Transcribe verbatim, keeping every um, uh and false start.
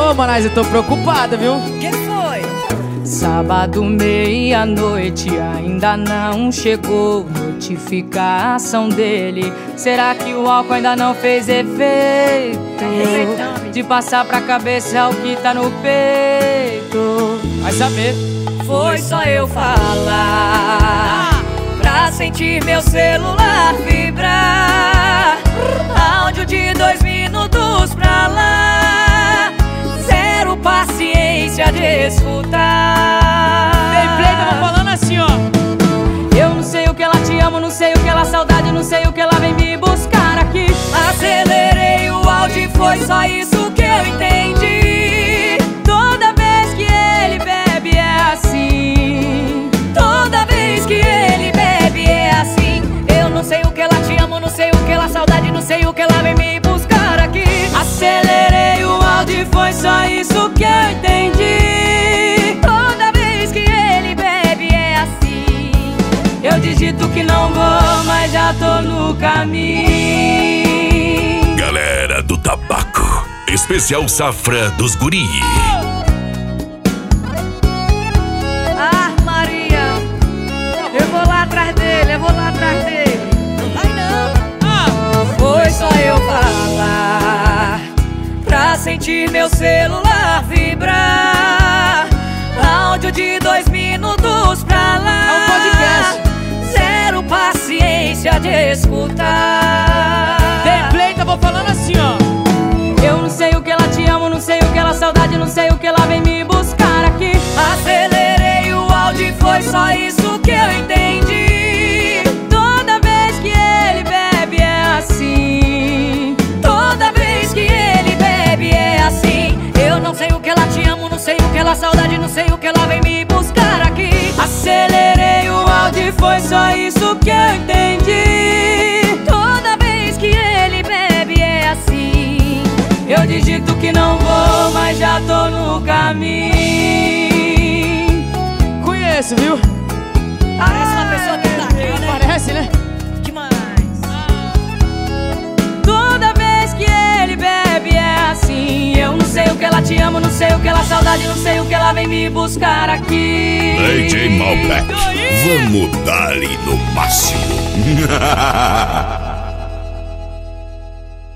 Ô, Manaz, eu tô preocupada, viu? Que foi? Sábado, meia-noite, ainda não chegou notificação dele. Será que o álcool ainda não fez efeito? De passar pra cabeça é o que tá no peito. Vai saber. Foi só eu falar pra sentir meu celular vibrar. Áudio de dois minutos pra lá. Zero paciência de escutar. Gameplay, tava falando assim, ó. Eu não sei o que ela te amo, não sei o que ela saudade, não sei o que ela vem me buscar aqui. Acelerei o áudio e foi só isso que eu entendi. Toda vez que ele bebe é assim. Toda vez que ele bebe é assim. Eu não sei o que ela te amo, não sei o que ela saudade, não sei o que ela vem me buscar aqui. Acelerei o áudio e foi só isso que eu entendi. Toda vez que ele bebe é assim. Eu digito que não vou, mas já tô no caminho. Galera do Tabaco, especial Safra dos Guri. Ah, Maria, eu vou lá atrás dele, eu vou lá atrás dele. Não vai não. Ah, Foi só eu falar pra sentir meu celular vibrar. Áudio de dois minutos pra lá. É um podcast. Zero paciência de escutar. Gameplay, tava falando assim, ó. Eu não sei o que ela te amo, não sei o que ela saudade, não sei o que ela vem me buscar aqui. Acelerei o áudio e foi só isso que eu entendi. Toda vez que ele bebe é assim. Toda vez que ele bebe é assim. Eu não sei o que ela te amo, não sei o que ela saudade, não sei o que ela vem me buscar aqui. Acelerei o áudio e foi só isso que eu entendi. Toda vez que ele bebe é assim. Eu digito que não vou, mas já tô no caminho. Conheço, viu? Parece uma pessoa que tá aqui, né? Parece, né? Demais. Toda vez que ele bebe é assim. Eu não sei o que ela te amo, não sei o que ela saudade, não sei o que ela vem me buscar aqui. D J Malbec, vamos dar-lhe no máximo.